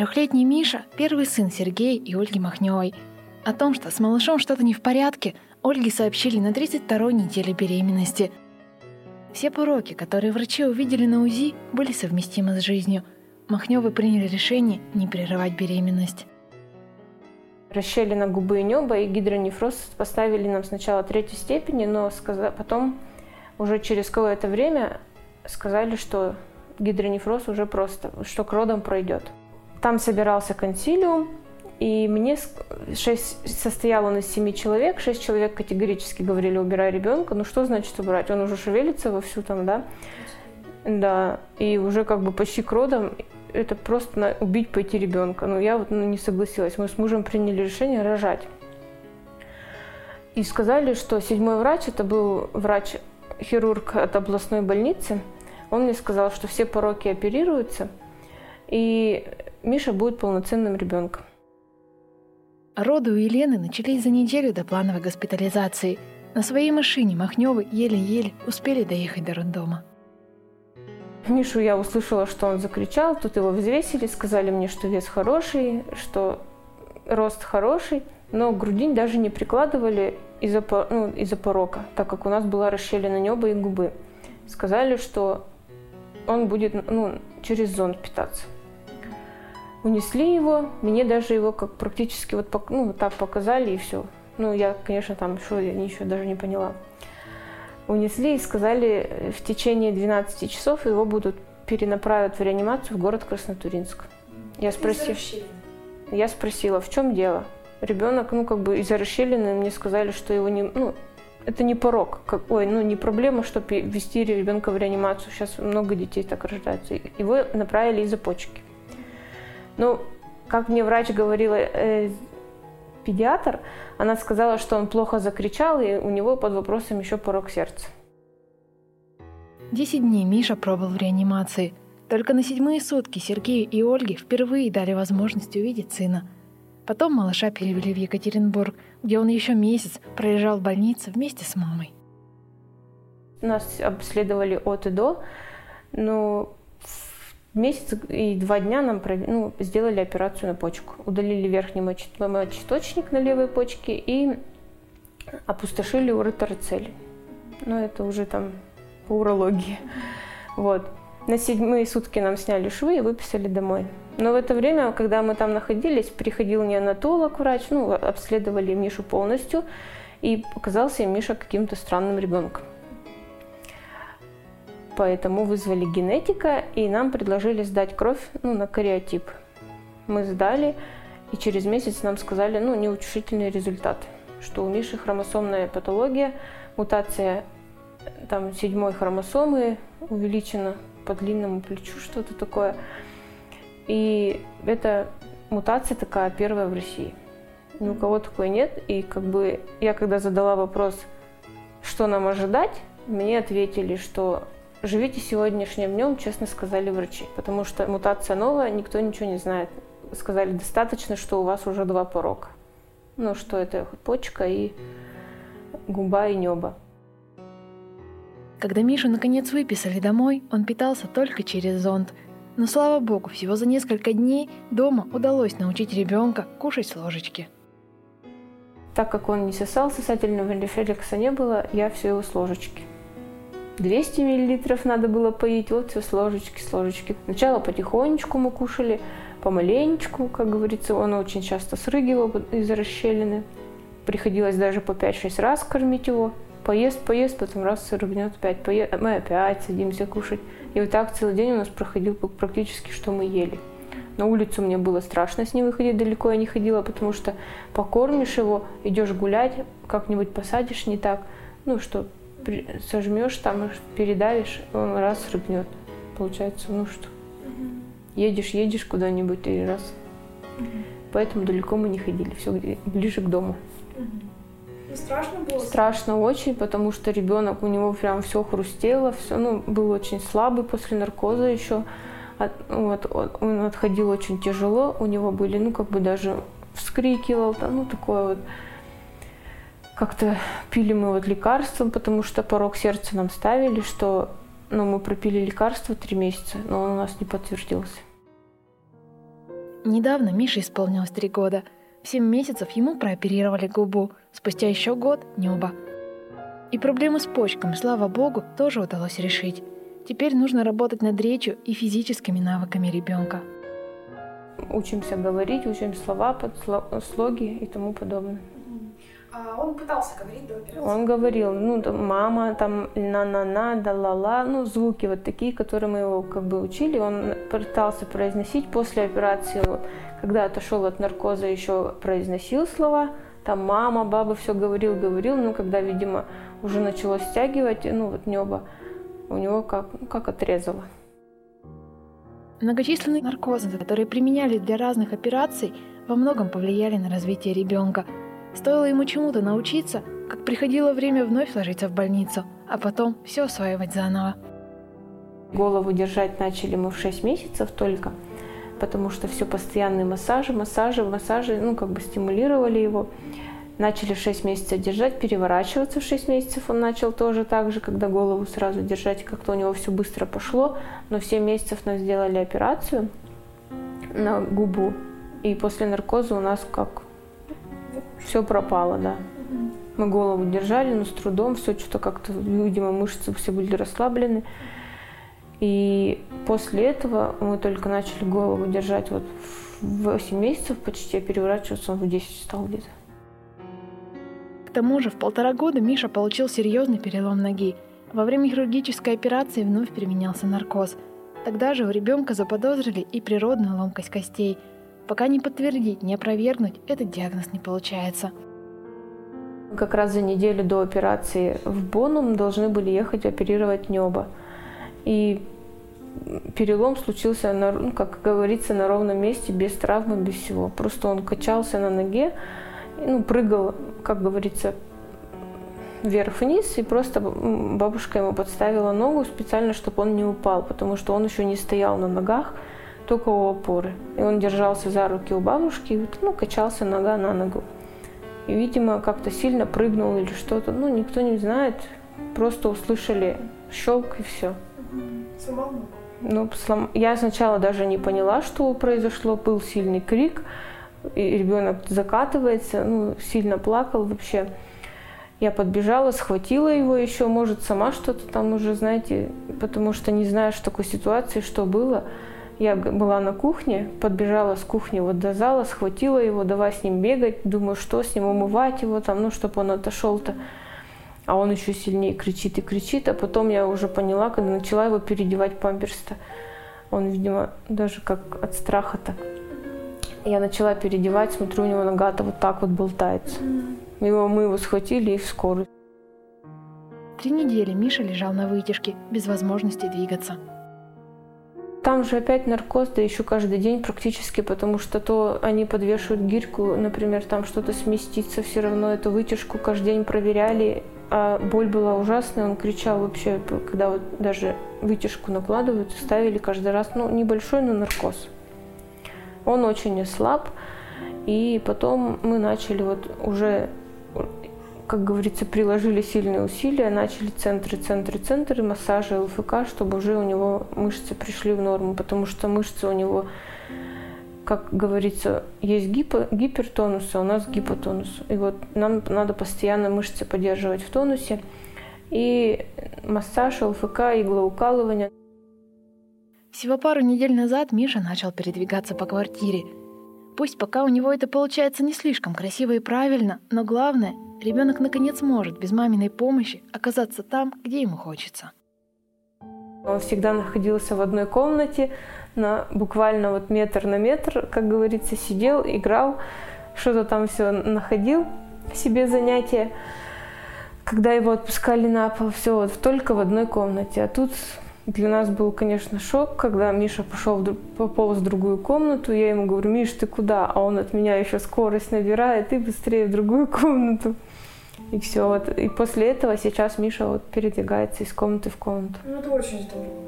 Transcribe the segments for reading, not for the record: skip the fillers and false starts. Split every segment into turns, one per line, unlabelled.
Трехлетний Миша – первый сын Сергея и Ольги Махневой. О том, что с малышом что-то не в порядке, Ольге сообщили на 32-й неделе беременности. Все пороки, которые врачи увидели на УЗИ, были совместимы с жизнью. Махневы приняли решение не прерывать беременность.
Расщелина губы и неба и гидронефроз поставили нам сначала 3-й степени, но потом уже через какое-то время сказали, что гидронефроз уже просто, что к родам пройдет. Там собирался консилиум, и мне состоял он из 7 человек. 6 человек категорически говорили: убирай ребенка. Ну что значит убирать? Он уже шевелится вовсю там, да? Да, и уже как бы почти к родам. Это просто убить, пойти ребенка. Но я не согласилась. Мы с мужем приняли решение рожать. И сказали, что 7-й врач, это был врач-хирург от областной больницы, он мне сказал, что все пороки оперируются, и Миша будет полноценным ребенком.
Роды у Елены начались за неделю до плановой госпитализации. На своей машине Махневы еле-еле успели доехать до роддома.
Мишу я услышала, что он закричал, тут его взвесили, сказали мне, что вес хороший, что рост хороший, но грудинь даже не прикладывали из-за порока, так как у нас была расщелина неба и губы. Сказали, что он будет через зонд питаться. Унесли его, мне даже его как практически так показали, и все. Я, конечно, там я ничего даже не поняла. Унесли и сказали, в течение 12 часов его будут перенаправить в реанимацию в город Краснотурьинск. Я спросила, в чем дело? Ребенок, из-за расщелины мне сказали, что его это не порок, не проблема, чтобы ввести ребенка в реанимацию. Сейчас много детей так рождаются. Его направили из-за почки. Как мне врач говорила, педиатр, она сказала, что он плохо закричал, и у него под вопросом еще порок сердца.
10 дней Миша пробыл в реанимации. Только на 7-е сутки Сергею и Ольге впервые дали возможность увидеть сына. Потом малыша перевели в Екатеринбург, где он еще месяц пролежал в больнице вместе с мамой.
Нас обследовали от и до, но месяц и 2 дня нам сделали операцию на почку. Удалили верхний мочеточник на левой почке и опустошили уретероцель. Это уже там по урологии. На 7-е сутки нам сняли швы и выписали домой. Но в это время, когда мы там находились, приходил неонатолог, врач, обследовали Мишу полностью, и оказался Миша каким-то странным ребенком. Поэтому вызвали генетика, и нам предложили сдать кровь на кариотип. Мы сдали, и через месяц нам сказали неутешительный результат, что у Миши хромосомная патология, мутация 7-й хромосомы увеличена по длинному плечу, что-то такое. И эта мутация такая первая в России. Ни у кого такой нет. И я когда задала вопрос, что нам ожидать, мне ответили, что живите сегодняшним днем, честно сказали врачи, потому что мутация новая, никто ничего не знает. Сказали, достаточно, что у вас уже 2 порока. Что это почка и губа и небо.
Когда Мишу наконец выписали домой, он питался только через зонд. Но, слава богу, всего за несколько дней дома удалось научить ребенка кушать с ложечки.
Так как он не сосал, сосательного рефлекса не было, я все его с ложечки. 200 мл надо было поить, все с ложечки. Сначала потихонечку мы кушали, помаленечку, как говорится, он очень часто срыгивал из-за расщелины. Приходилось даже по 5-6 раз кормить его. Поест, потом раз срыгнет, опять поест, мы опять садимся кушать. И так целый день у нас проходил практически, что мы ели. На улицу мне было страшно с ним выходить, далеко я не ходила, потому что покормишь его, идешь гулять, как-нибудь посадишь не так, что сожмешь там, передавишь, он раз срыгнет. Получается, что едешь куда-нибудь и раз. Поэтому далеко мы не ходили, все ближе к дому.
Страшно было?
Страшно очень, потому что ребенок, у него прям все хрустело, все, был очень слабый после наркоза еще. Он отходил очень тяжело, у него были, даже вскрикивал, такое Как-то пили мы лекарства, потому что порок сердца нам ставили, что мы пропили лекарство 3 месяца, но он у нас не подтвердился.
Недавно Мише исполнилось 3 года. В 7 месяцев ему прооперировали губу, спустя еще год – небо. И проблемы с почками, слава богу, тоже удалось решить. Теперь нужно работать над речью и физическими навыками ребенка.
Учимся говорить, учим слова, слоги и тому подобное.
А он пытался говорить до операции?
Он говорил, там, мама, там, на-на-на, да-ла-ла, звуки вот такие, которые мы его учили, он пытался произносить после операции. Когда отошел от наркоза, еще произносил слова, там мама, баба, все говорил, но когда, видимо, уже начало стягивать, небо, у него как отрезало.
Многочисленные наркозы, которые применяли для разных операций, во многом повлияли на развитие ребенка. Стоило ему чему-то научиться, как приходило время вновь ложиться в больницу, а потом все осваивать заново.
Голову держать начали мы в 6 месяцев только, потому что все постоянные массажи, стимулировали его. Начали 6 месяцев держать, переворачиваться в 6 месяцев он начал тоже так же, когда голову сразу держать, как-то у него все быстро пошло. Но в 7 месяцев нам сделали операцию на губу, и после наркоза у нас все пропало, да. Мы голову держали, но с трудом, все что-то как-то, видимо, мышцы все были расслаблены. И после этого мы только начали голову держать в 8 месяцев почти, а переворачиваться он в 10 стал где-то.
К тому же в 1,5 года Миша получил серьезный перелом ноги. Во время хирургической операции вновь применялся наркоз. Тогда же у ребенка заподозрили и природную ломкость костей. Пока не подтвердить, не опровергнуть, этот диагноз не получается.
Как раз за неделю до операции в Бонну мы должны были ехать оперировать небо. И перелом случился, как говорится, на ровном месте, без травмы, без всего. Просто он качался на ноге, прыгал, как говорится, вверх-вниз, и просто бабушка ему подставила ногу специально, чтобы он не упал, потому что он еще не стоял на ногах, только у опоры. И он держался за руки у бабушки, качался нога на ногу. И, видимо, как-то сильно прыгнул или что-то, никто не знает, просто услышали щелк и все.
Сломал ногу?
Я сначала даже не поняла, что произошло, был сильный крик, и ребенок закатывается, сильно плакал вообще. Я подбежала, схватила его еще, может, сама что-то там уже, знаете, потому что не знаю, что в такой ситуации, что было. Я была на кухне, подбежала с кухни до зала, схватила его, давай с ним бегать, думаю, что с ним, умывать его там, чтобы он отошел-то. А он еще сильнее кричит и кричит, а потом я уже поняла, когда начала его переодевать памперс-то. Он, видимо, даже как от страха-то. Я начала переодевать, смотрю, у него нога-то вот так вот болтается. Мы его схватили и в скорую.
3 недели Миша лежал на вытяжке, без возможности двигаться.
Там же опять наркоз, да еще каждый день практически, потому что то они подвешивают гирьку, например, там что-то сместится, все равно эту вытяжку каждый день проверяли, а боль была ужасная, он кричал вообще, когда даже вытяжку накладывают, ставили каждый раз, небольшой, но наркоз. Он очень ослаб, и потом мы начали уже, как говорится, приложили сильные усилия, начали центры, массажи, ЛФК, чтобы уже у него мышцы пришли в норму, потому что мышцы у него, как говорится, есть гипертонус, а у нас гипотонус. И нам надо постоянно мышцы поддерживать в тонусе. И массаж, ЛФК, иглоукалывание.
Всего пару недель назад Миша начал передвигаться по квартире. Пусть пока у него это получается не слишком красиво и правильно, но главное, ребенок наконец может без маминой помощи оказаться там, где ему хочется.
Он всегда находился в одной комнате, буквально метр на метр, как говорится, сидел, играл, что-то там все находил себе занятия. Когда его отпускали на пол, все только в одной комнате. А тут для нас был, конечно, шок, когда Миша пополз в другую комнату. Я ему говорю: Миш, ты куда? А он от меня еще скорость набирает, и быстрее в другую комнату. И все. И после этого сейчас Миша передвигается из комнаты в комнату.
Это очень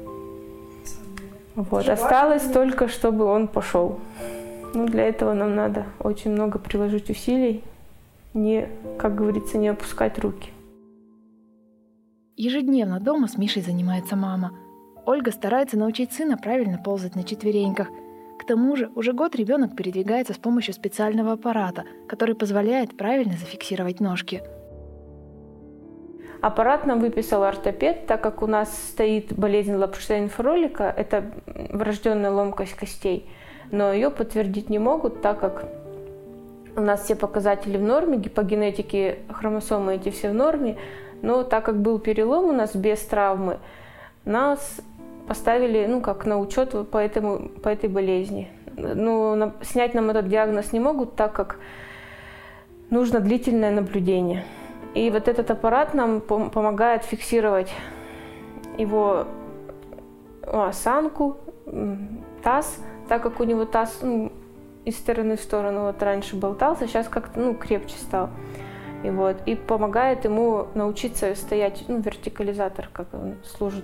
здорово.
Осталось только, чтобы он пошел. Для этого нам надо очень много приложить усилий, как говорится, не опускать руки.
Ежедневно дома с Мишей занимается мама. Ольга старается научить сына правильно ползать на четвереньках. К тому же уже год ребенок передвигается с помощью специального аппарата, который позволяет правильно зафиксировать ножки.
Аппарат нам выписал ортопед, так как у нас стоит болезнь Лапштейн-Фролика, это врожденная ломкость костей, но ее подтвердить не могут, так как у нас все показатели в норме, по генетике хромосомы эти все в норме, но так как был перелом у нас без травмы, нас поставили на учет по этой болезни. Снять нам этот диагноз не могут, так как нужно длительное наблюдение. И вот этот аппарат нам помогает фиксировать его осанку, таз, так как у него таз из стороны в сторону раньше болтался, сейчас как-то крепче стал. И помогает ему научиться стоять, вертикализатор, как он служит.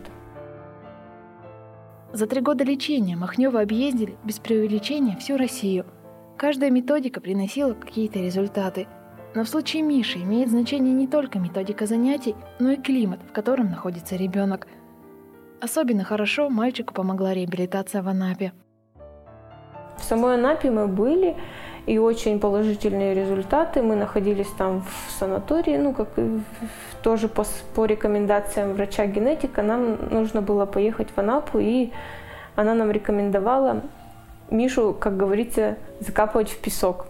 За 3 года лечения Махнёвы объездили, без преувеличения, всю Россию. Каждая методика приносила какие-то результаты. Но в случае Миши имеет значение не только методика занятий, но и климат, в котором находится ребенок. Особенно хорошо мальчику помогла реабилитация в Анапе.
В самой Анапе мы были, и очень положительные результаты. Мы находились там в санатории, тоже по рекомендациям врача-генетика. Нам нужно было поехать в Анапу, и она нам рекомендовала Мишу, как говорится, закапывать в песок.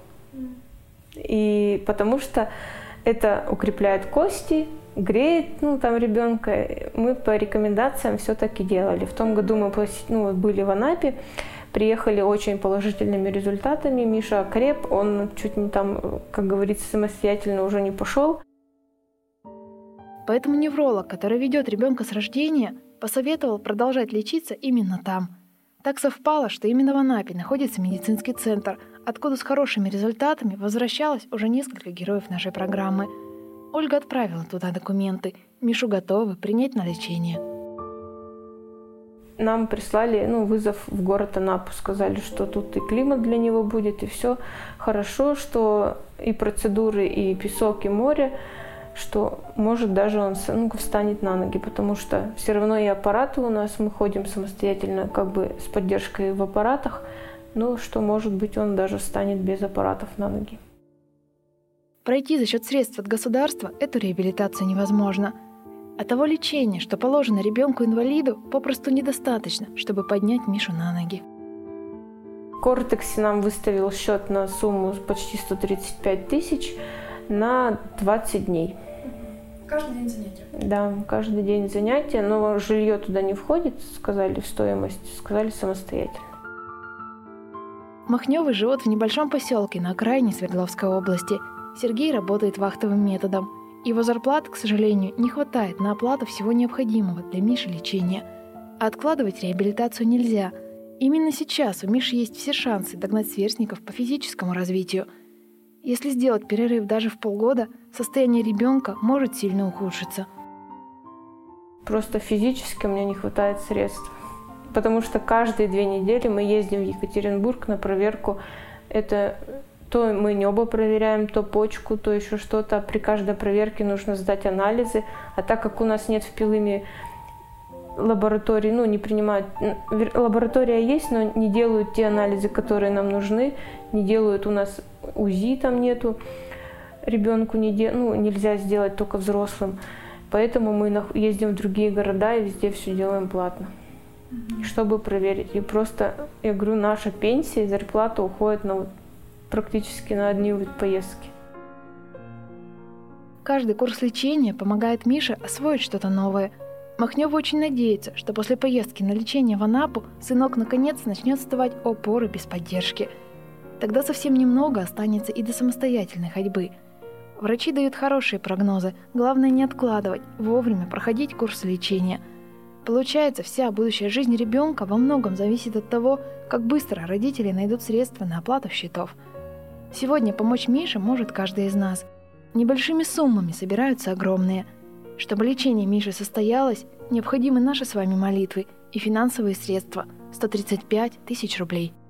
И потому что это укрепляет кости, греет ребенка. Мы по рекомендациям все-таки делали. В том году мы были в Анапе, приехали очень положительными результатами. Миша окреп, он чуть не там, как говорится, самостоятельно уже не пошел.
Поэтому невролог, который ведет ребенка с рождения, посоветовал продолжать лечиться именно там. Так совпало, что именно в Анапе находится медицинский центр, откуда с хорошими результатами возвращалось уже несколько героев нашей программы. Ольга отправила туда документы. Мишу готовы принять на лечение.
Нам прислали вызов в город Анапу. Сказали, что тут и климат для него будет, и все хорошо, что и процедуры, и песок, и море, что может даже он встанет на ноги, потому что все равно и аппараты у нас, мы ходим самостоятельно, с поддержкой в аппаратах, что может быть он даже встанет без аппаратов на ноги.
Пройти за счет средств от государства эту реабилитацию невозможно. А того лечения, что положено ребенку-инвалиду, попросту недостаточно, чтобы поднять Мишу на ноги.
Кортекс нам выставил счет на сумму почти 135 тысяч на 20 дней.
Каждый день занятия?
Да, каждый день занятия, но жилье туда не входит, сказали в стоимость, сказали самостоятельно.
Махнёвы живут в небольшом поселке на окраине Свердловской области. Сергей работает вахтовым методом. Его зарплаты, к сожалению, не хватает на оплату всего необходимого для Миши лечения. А откладывать реабилитацию нельзя. Именно сейчас у Миши есть все шансы догнать сверстников по физическому развитию. Если сделать перерыв даже в полгода, состояние ребенка может сильно ухудшиться.
Просто физически у меня не хватает средств. Потому что каждые 2 недели мы ездим в Екатеринбург на проверку. Это то мы небо проверяем, то почку, то еще что-то. При каждой проверке нужно сдать анализы. А так как у нас нет в Пилыме лаборатории, не принимают. Лаборатория есть, но не делают те анализы, которые нам нужны. Не делают у нас УЗИ, там нету. Ребенку нельзя сделать только взрослым. Поэтому мы ездим в другие города и везде все делаем платно, чтобы проверить. И просто, я говорю, наша пенсия и зарплата уходит практически на одни поездки.
Каждый курс лечения помогает Мише освоить что-то новое. Махнёва очень надеется, что после поездки на лечение в Анапу сынок наконец начнет вставать опорой без поддержки. Тогда совсем немного останется и до самостоятельной ходьбы. Врачи дают хорошие прогнозы, главное не откладывать, вовремя проходить курс лечения. Получается, вся будущая жизнь ребенка во многом зависит от того, как быстро родители найдут средства на оплату счетов. Сегодня помочь Мише может каждый из нас. Небольшими суммами собираются огромные. Чтобы лечение Миши состоялось, необходимы наши с вами молитвы и финансовые средства – 135 тысяч рублей.